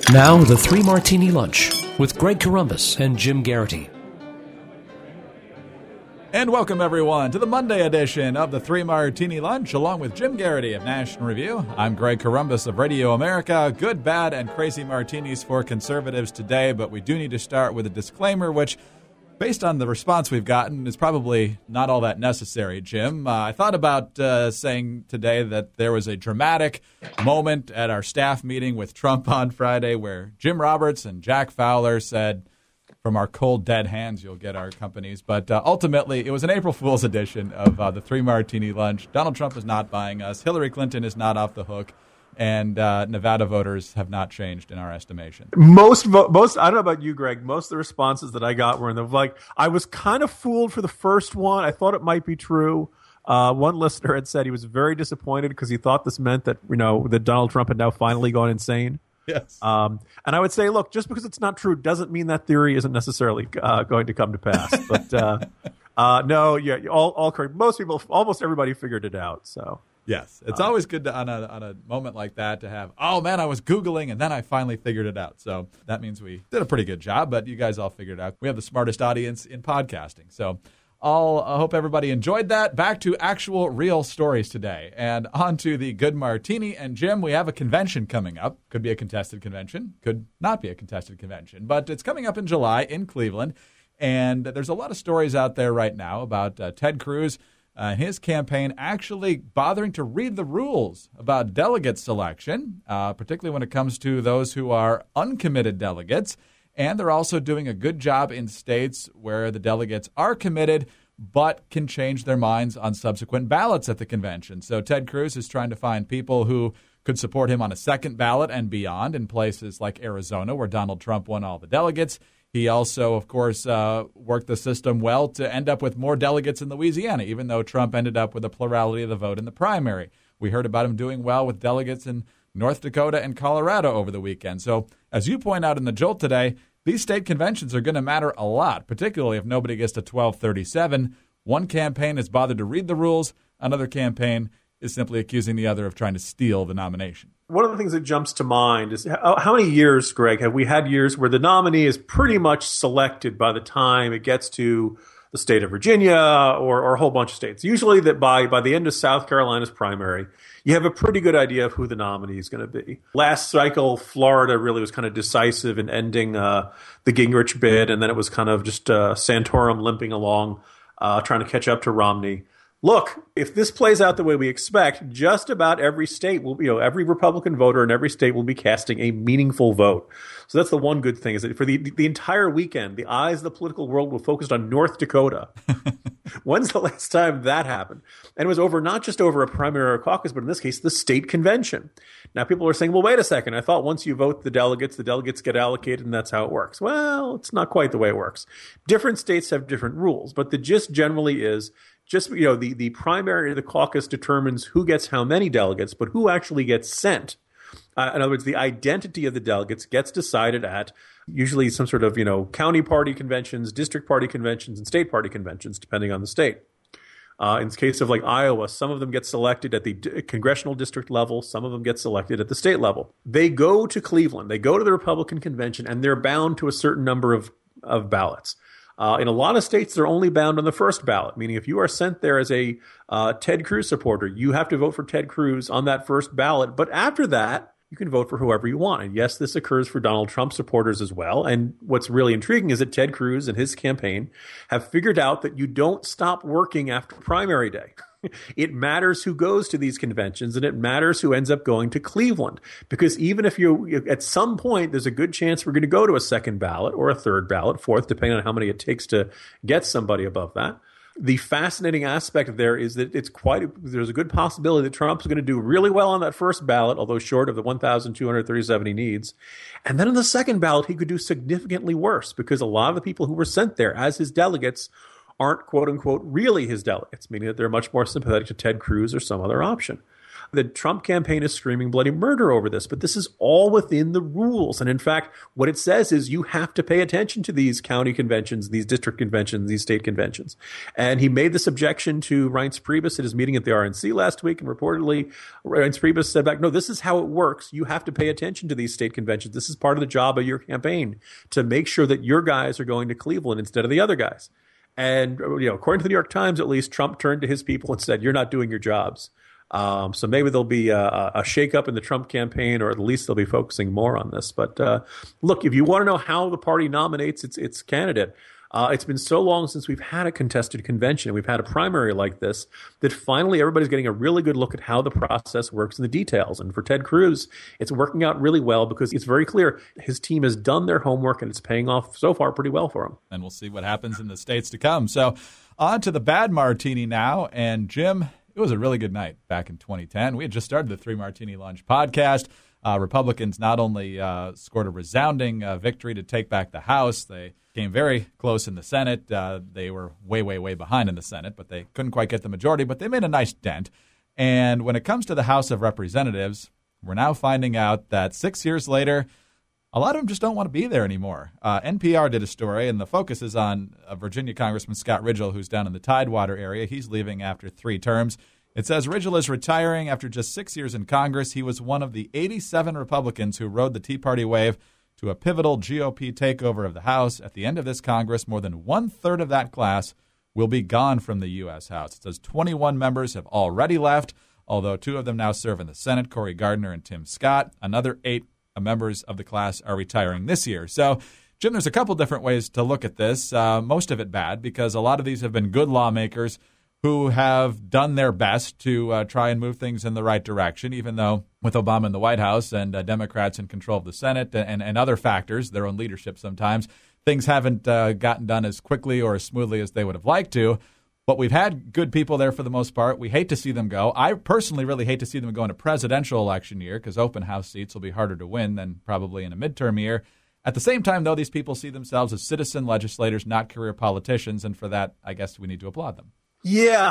Now, the Three Martini Lunch with Greg Corombos and Jim Garrity. And welcome, everyone, to the Monday edition of the Three Martini Lunch, along with Jim Garrity of National Review. I'm Greg Corombos of Radio America. Good, bad, and crazy martinis for conservatives today, but we do need to start with a disclaimer, which, based on the response we've gotten, is probably not all that necessary, Jim. I thought about saying today that there was a dramatic moment at our staff meeting with Trump on Friday where Jim Roberts and Jack Fowler said, "From our cold, dead hands, you'll get our companies." But ultimately, it was an April Fool's edition of the Three Martini Lunch. Donald Trump is not buying us. Hillary Clinton is not off the hook. And Nevada voters have not changed in our estimation. Most, I don't know about you, Greg. Most of the responses that I got were in the I was kind of fooled for the first one. I thought it might be true. One listener had said he was very disappointed because he thought this meant that that Donald Trump had now finally gone insane. Yes. And I would say, look, just because it's not true doesn't mean that theory isn't necessarily going to come to pass. But no, yeah, all correct. Most people, almost everybody figured it out. So. Yes, it's always good to, on a moment like that to have, oh, man, I was Googling, and then I finally figured it out. So that means we did a pretty good job, but you guys all figured it out. We have the smartest audience in podcasting. So I hope everybody enjoyed that. Back to actual real stories today, and on to the Good Martini. And, Jim, we have a convention coming up. Could be a contested convention, could not be a contested convention, but it's coming up in July in Cleveland. And there's a lot of stories out there right now about Ted Cruz, his campaign actually bothering to read the rules about delegate selection, particularly when it comes to those who are uncommitted delegates. And they're also doing a good job in states where the delegates are committed but can change their minds on subsequent ballots at the convention. So Ted Cruz is trying to find people who could support him on a second ballot and beyond in places like Arizona, where Donald Trump won all the delegates. He also, of course, worked the system well to end up with more delegates in Louisiana, even though Trump ended up with a plurality of the vote in the primary. We heard about him doing well with delegates in North Dakota and Colorado over the weekend. So, as you point out in the Jolt today, these state conventions are going to matter a lot, particularly if nobody gets to 1237. One campaign has bothered to read the rules. Another campaign is simply accusing the other of trying to steal the nomination. One of the things that jumps to mind is how many years, Greg, have we had years where the nominee is pretty much selected by the time it gets to the state of Virginia or a whole bunch of states? Usually that by the end of South Carolina's primary, you have a pretty good idea of who the nominee is going to be. Last cycle, Florida really was kind of decisive in ending the Gingrich bid, and then it was kind of just Santorum limping along, trying to catch up to Romney. Look, if this plays out the way we expect, just about every state will, every Republican voter in every state will be casting a meaningful vote. So that's the one good thing, is that for the entire weekend, the eyes of the political world were focused on North Dakota. When's the last time that happened? And it was over, not just over a primary or a caucus, but in this case, the state convention. Now, people are saying, well, wait a second. I thought once you vote the delegates get allocated, and that's how it works. Well, it's not quite the way it works. Different states have different rules, but the gist generally is just, the primary or the caucus determines who gets how many delegates, but who actually gets sent. In other words, the identity of the delegates gets decided at usually some sort of, county party conventions, district party conventions, and state party conventions, depending on the state. In the case of like Iowa, some of them get selected at the congressional district level. Some of them get selected at the state level. They go to Cleveland. They go to the Republican convention, and they're bound to a certain number of ballots. In a lot of states, they're only bound on the first ballot, meaning if you are sent there as a Ted Cruz supporter, you have to vote for Ted Cruz on that first ballot. But after that, you can vote for whoever you want. And yes, this occurs for Donald Trump supporters as well. And what's really intriguing is that Ted Cruz and his campaign have figured out that you don't stop working after primary day. It matters who goes to these conventions, and it matters who ends up going to Cleveland. Because even if at some point, there's a good chance we're going to go to a second ballot or a third ballot, fourth, depending on how many it takes to get somebody above that. The fascinating aspect there is that there's a good possibility that Trump's going to do really well on that first ballot, although short of the 1,237 he needs. And then on the second ballot, he could do significantly worse, because a lot of the people who were sent there as his delegates aren't, quote unquote, really his delegates, meaning that they're much more sympathetic to Ted Cruz or some other option. The Trump campaign is screaming bloody murder over this, but this is all within the rules. And in fact, what it says is you have to pay attention to these county conventions, these district conventions, these state conventions. And he made this objection to Reince Priebus at his meeting at the RNC last week. And reportedly, Reince Priebus said back, no, this is how it works. You have to pay attention to these state conventions. This is part of the job of your campaign to make sure that your guys are going to Cleveland instead of the other guys. And, according to the New York Times, at least, Trump turned to his people and said, you're not doing your jobs. So maybe there'll be a shakeup in the Trump campaign, or at least they'll be focusing more on this. But look, if you want to know how the party nominates its candidate, it's been so long since we've had a contested convention, we've had a primary like this, that finally everybody's getting a really good look at how the process works in the details. And for Ted Cruz, it's working out really well because it's very clear his team has done their homework and it's paying off so far pretty well for him. And we'll see what happens in the states to come. So on to the bad martini now. And Jim, it was a really good night back in 2010. We had just started the 3 Martini Lunch podcast. Republicans not only scored a resounding victory to take back the House, they came very close in the Senate. They were way, way, way behind in the Senate, but they couldn't quite get the majority, but they made a nice dent. And when it comes to the House of Representatives, we're now finding out that 6 years later, a lot of them just don't want to be there anymore. NPR did a story, and the focus is on Virginia Congressman Scott Ridgell, who's down in the Tidewater area. He's leaving after 3 terms. It says Ridgell is retiring after just 6 years in Congress. He was one of the 87 Republicans who rode the Tea Party wave to a pivotal GOP takeover of the House. At the end of this Congress, more than 1/3 of that class will be gone from the U.S. House. It says 21 members have already left, although 2 of them now serve in the Senate, Cory Gardner and Tim Scott. Another 8 members of the class are retiring this year. So, Jim, there's a couple different ways to look at this. Most of it bad, because a lot of these have been good lawmakers who have done their best to try and move things in the right direction, even though with Obama in the White House and Democrats in control of the Senate and other factors, their own leadership sometimes, things haven't gotten done as quickly or as smoothly as they would have liked to. But we've had good people there for the most part. We hate to see them go. I personally really hate to see them go in a presidential election year because open house seats will be harder to win than probably in a midterm year. At the same time, though, these people see themselves as citizen legislators, not career politicians. And for that, I guess we need to applaud them. Yeah,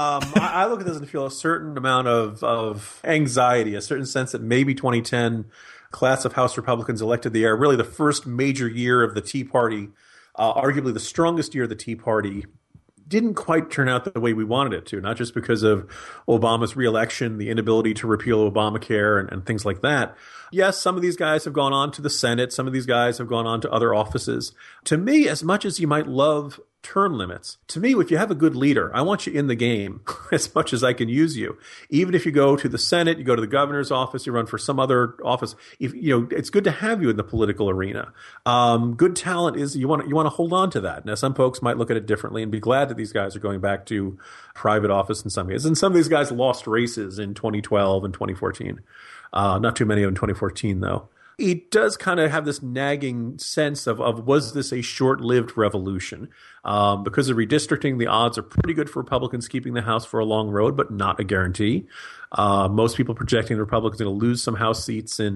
I look at this and feel a certain amount of anxiety, a certain sense that maybe 2010 class of House Republicans elected the year, really the first major year of the Tea Party, arguably the strongest year of the Tea Party, didn't quite turn out the way we wanted it to, not just because of Obama's reelection, the inability to repeal Obamacare and things like that. Yes, some of these guys have gone on to the Senate. Some of these guys have gone on to other offices. To me, as much as you might love term limits, to me, if you have a good leader, I want you in the game as much as I can use you. Even if you go to the Senate, you go to the governor's office, you run for some other office, it's good to have you in the political arena. Good talent is you want to hold on to that. Now, some folks might look at it differently and be glad that these guys are going back to private office in some cases. And some of these guys lost races in 2012 and 2014. Not too many of them in 2014, though. It does kind of have this nagging sense of was this a short-lived revolution? Because of redistricting, the odds are pretty good for Republicans keeping the House for a long road, but not a guarantee. Most people projecting the Republicans are going to lose some House seats in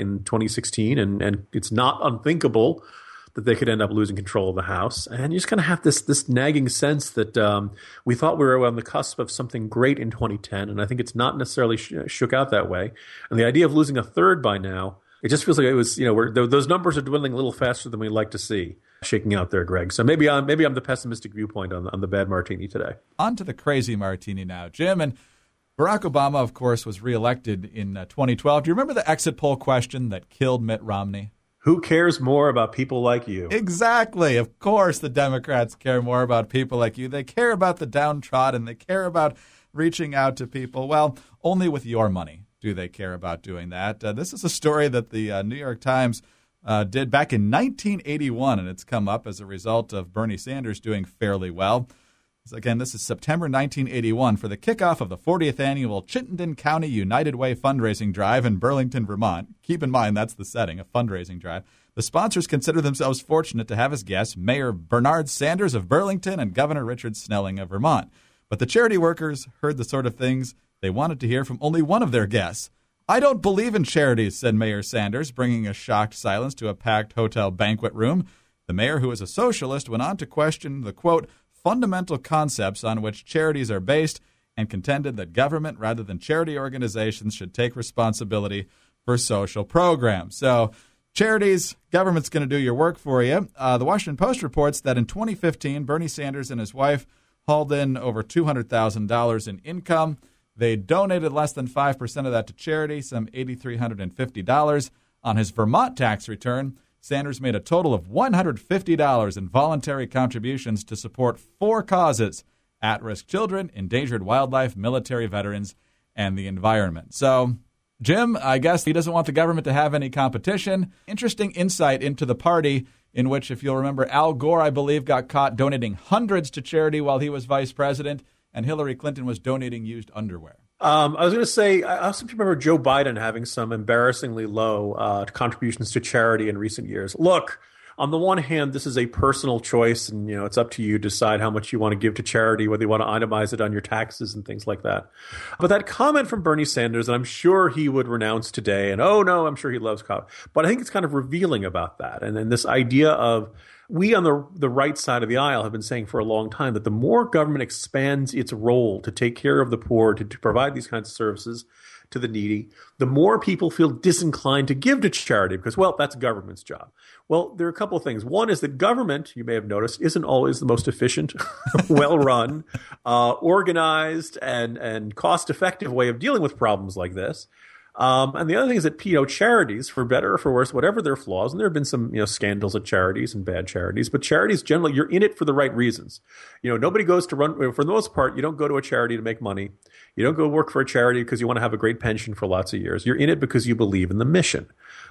2016, and it's not unthinkable that they could end up losing control of the House. And you just kind of have this nagging sense that we thought we were on the cusp of something great in 2010, and I think it's not necessarily shook out that way. And the idea of losing a third by now, it just feels like it was, those numbers are dwindling a little faster than we'd like to see shaking out there, Greg. So maybe I'm the pessimistic viewpoint on the bad martini today. On to the crazy martini now, Jim. And Barack Obama, of course, was reelected in 2012. Do you remember the exit poll question that killed Mitt Romney? Who cares more about people like you? Exactly. Of course, the Democrats care more about people like you. They care about the downtrodden. They care about reaching out to people. Well, only with your money do they care about doing that. This is a story that the New York Times did back in 1981, and it's come up as a result of Bernie Sanders doing fairly well. So again, this is September 1981 for the kickoff of the 40th annual Chittenden County United Way fundraising drive in Burlington, Vermont. Keep in mind, that's the setting, a fundraising drive. The sponsors consider themselves fortunate to have as guests Mayor Bernard Sanders of Burlington and Governor Richard Snelling of Vermont. But the charity workers heard the sort of things they wanted to hear from only one of their guests. "I don't believe in charities," said Mayor Sanders, bringing a shocked silence to a packed hotel banquet room. The mayor, who is a socialist, went on to question the, quote, fundamental concepts on which charities are based and contended that government rather than charity organizations should take responsibility for social programs. So charities, government's going to do your work for you. The Washington Post reports that in 2015, Bernie Sanders and his wife hauled in over $200,000 in income. They donated less than 5% of that to charity, some $8,350. On his Vermont tax return, Sanders made a total of $150 in voluntary contributions to support 4 causes: at-risk children, endangered wildlife, military veterans, and the environment. So, Jim, I guess he doesn't want the government to have any competition. Interesting insight into the party in which, if you'll remember, Al Gore, I believe, got caught donating hundreds to charity while he was vice president, and Hillary Clinton was donating used underwear. I was going to say, I also remember Joe Biden having some embarrassingly low contributions to charity in recent years. Look, on the one hand, this is a personal choice, and it's up to you to decide how much you want to give to charity, whether you want to itemize it on your taxes and things like that. But that comment from Bernie Sanders, and I'm sure he would renounce today, and oh no, I'm sure he loves cop. But I think it's kind of revealing about that. And then this idea of, we on the right side of the aisle have been saying for a long time that the more government expands its role to take care of the poor, to provide these kinds of services to the needy, the more people feel disinclined to give to charity because, well, that's government's job. Well, there are a couple of things. One is that government, you may have noticed, isn't always the most efficient, well-run, organized, and cost-effective way of dealing with problems like this. And the other thing is that, charities, for better or for worse, whatever their flaws, and there have been some, scandals at charities and bad charities, but charities generally, you're in it for the right reasons. Nobody goes to run, for the most part, you don't go to a charity to make money. You don't go work for a charity because you want to have a great pension for lots of years. You're in it because you believe in the mission.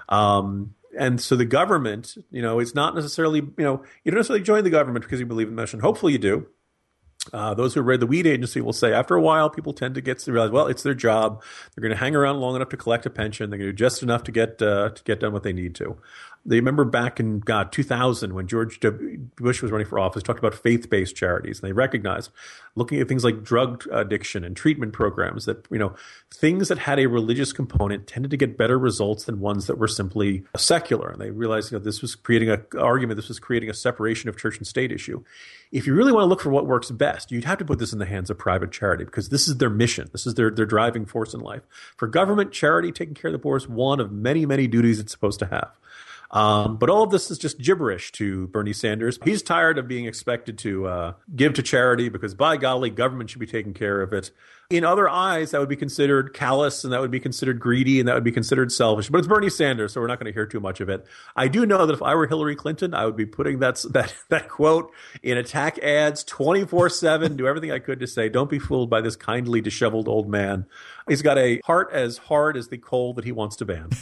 And so the government, it's not necessarily, you don't necessarily join the government because you believe in the mission. Hopefully you do. Those who read the Weed Agency will say after a while, people tend to get to realize, well, it's their job. They're going to hang around long enough to collect a pension. They're going to do just enough to get done what they need to. They remember back in 2000 when George W. Bush was running for office, talked about faith-based charities, and they recognized, looking at things like drug addiction and treatment programs, that things that had a religious component tended to get better results than ones that were simply secular. And they realized this was creating this was creating a separation of church and state issue. If you really want to look for what works best, you'd have to put this in the hands of private charity because this is their mission. This is their driving force in life. For government, charity, taking care of the poor is one of many, many duties it's supposed to have. But all of this is just gibberish to Bernie Sanders. He's tired of being expected to give to charity because, by golly, government should be taking care of it. In other eyes, that would be considered callous, and that would be considered greedy, and that would be considered selfish. But it's Bernie Sanders, so we're not going to hear too much of it. I do know that if I were Hillary Clinton, I would be putting that quote in attack ads 24/7, do everything I could to say, don't be fooled by this kindly, disheveled old man. He's got a heart as hard as the coal that he wants to ban.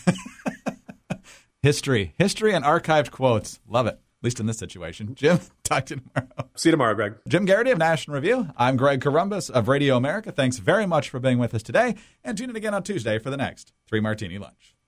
History and archived quotes. Love it, at least in this situation. Jim, talk to you tomorrow. See you tomorrow, Greg. Jim Garrity of National Review. I'm Greg Corombos of Radio America. Thanks very much for being with us today, and tune in again on Tuesday for the next 3 Martini Lunch.